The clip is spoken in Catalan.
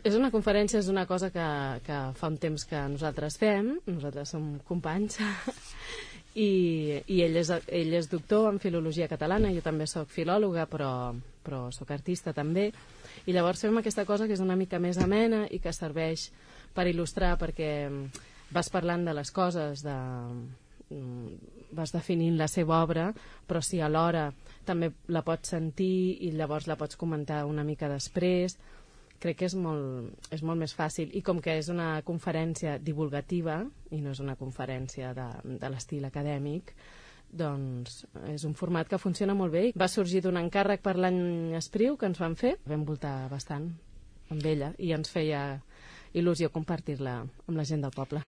És una conferència, és una cosa que fa un temps que nosaltres fem, nosaltres som companys, i ell és doctor en filologia catalana, jo també sóc filòloga, però sóc artista també, i llavors fem aquesta cosa que és una mica més amena i que serveix per il·lustrar, perquè vas parlant de les coses, vas definint la seva obra, però si alhora també la pots sentir i llavors la pots comentar una mica després, crec que és molt més fàcil. I com que és una conferència divulgativa i no és una conferència de l'estil acadèmic, doncs és un format que funciona molt bé. Va sorgir d'un encàrrec per l'any Espriu que ens van fer, vam voltar bastant amb ella i ens feia il·lusió compartir-la amb la gent del poble.